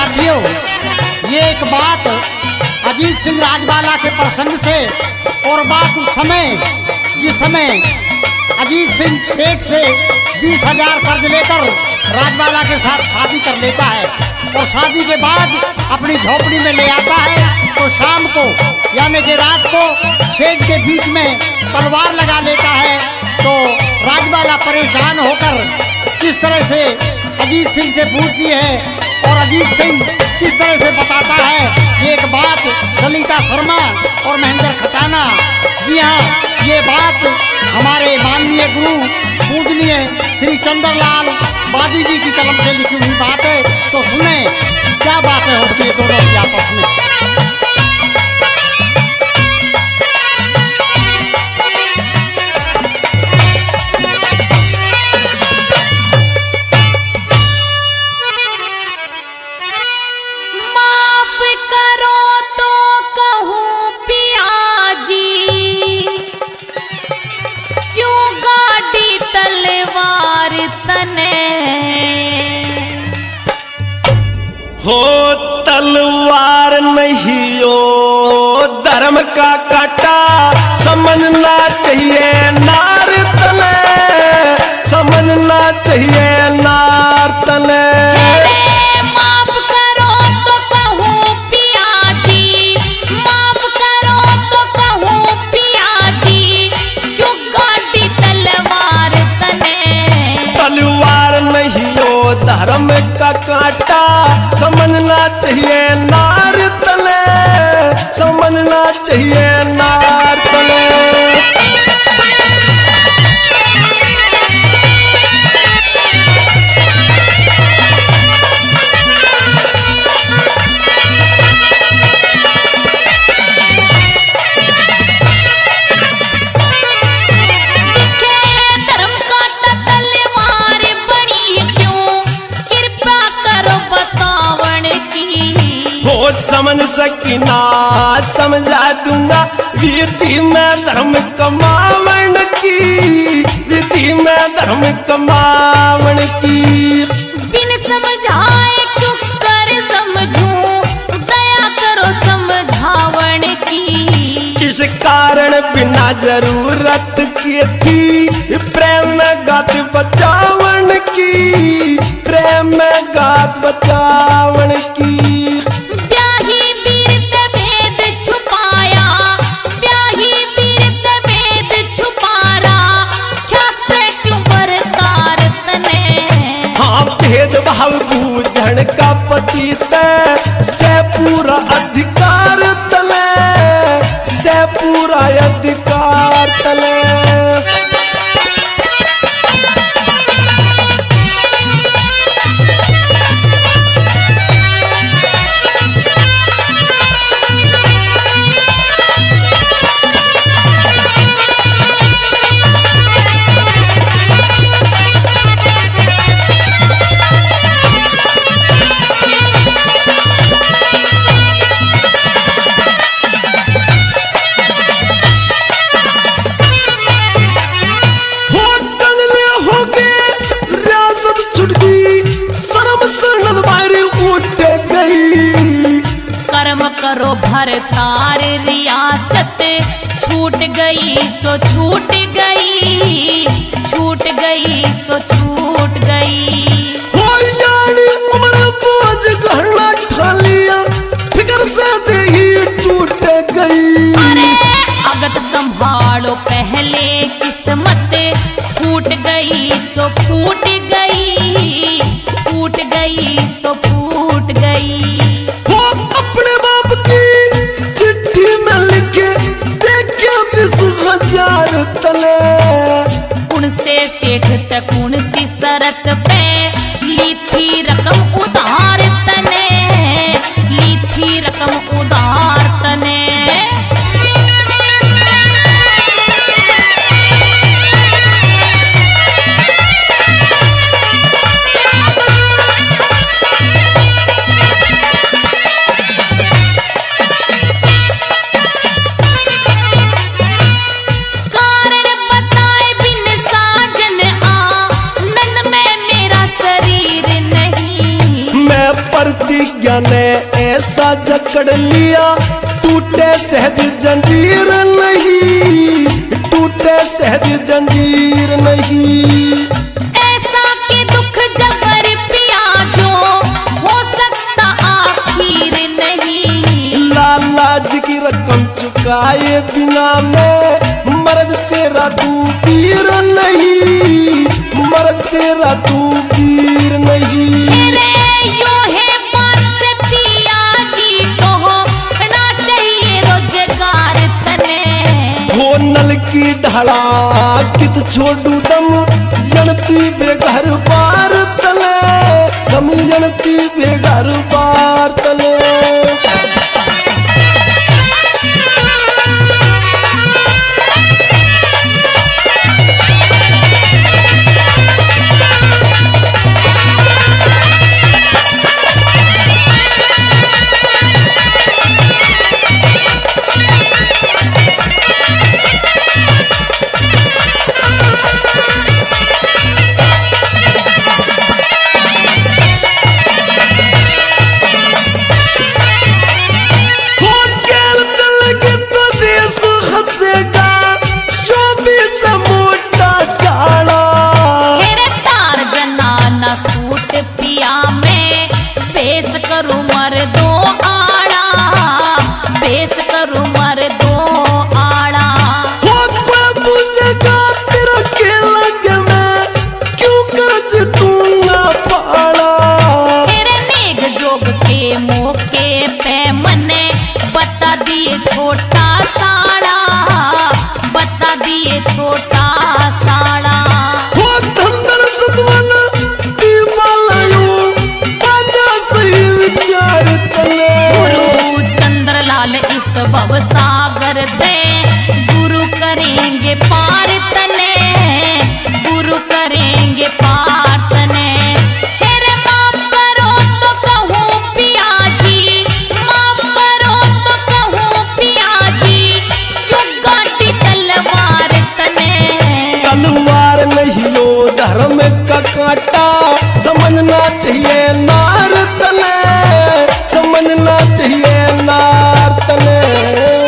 साथियों, ये एक बात अजीत सिंह राजवाला के प्रसंग से और बात उस समय जिस समय अजीत सिंह सेठ से 20,000 कर्ज लेकर राजवाला के साथ शादी कर लेता है और शादी के बाद अपनी झोपड़ी में ले आता है तो शाम को यानी कि रात को सेठ के बीच में तलवार लगा लेता है। तो राजवाला परेशान होकर किस तरह से अजीत सिंह से पूछती है और अजीत सिंह किस तरह से बताता है। ये एक बात ललिता शर्मा और महेंद्र खटाना, जी हाँ, ये बात हमारे माननीय गुरु पूजनीय श्री चंद्रलाल बादी जी की कलम से लिखी हुई बात है। तो सुने क्या बातें होती है दोनों की आपस में। हो तलवार नहीं ओ धर्म का काटा, समझना चाहिए नार तले, समझना चाहिए नार तले। माफ करो तो कहूँ पिया जी, माफ करो तो कहूँ पिया जी, क्यों गाड़ी तलवार तले। तलवार नहीं ओ धर्म का काटा, समझना चाहिए नार तले, समझना चाहिए नार तले। समझ सकी ना समझा दूंगा विधि में धर्म कमावन की, विधि में धर्म कमावन की। बिन समझाए क्यों कर समझूं, दया करो समझावन की। किस कारण बिना जरूरत की थी प्रेम में गात बचावन की, प्रेम में गात बचावन की। भेदभाव बूझण का पतित से पूरा अधिकार तले, से पूरा अधिकार तले। करो भरतार रियासत, छूट गई सो छूट गई, छूट गई सो छूट गई। हो यानी उम्र बोझ गहना ठालिया, फिकर से देही टूट गई। अरे अगत संभालो पहले किस्मत, फूट गई सो फूट गई, फूट गई सो फूट गई। अपने बाप की चिट्ठी में लिखे देखे 20,000 तले, कौन से सेठ तक कौन सी शरत पे ली थी रकम उधार तने, ली थी रकम उधार तने। कारण बताए बिन साजन आनंद में प्रतिज्ञा ने ऐसा जकड़ लिया, टूटे सहज जंजीर नहीं, टूटे सहज जंजीर नहीं। ऐसा के दुख जबर पिया जो हो सकता आखिर नहीं। लाज की रकम चुकाए बिना मैं मर्द तेरा तू पीर नहीं, मर्द तेरा तू पीर नहीं। रे यो है बात से पिया जी को होना चाहिए रोजगार तने। हो नल की ढाला कित छोड़ू दम जनती बेघर बार तले, हम जनती बेघर बार तले। छोटा साड़ा बता दिए, छोटा साड़ा हो धंधर सतवन दीवालायो बाजा सही विचार तले। गुरु चंद्रलाल इस भव सागर से गुरु करेंगे पार तने, गुरु करेंगे पार तने। धर्म का कांटा समझना चाहिए नार तले, समझना चाहिए नार तले।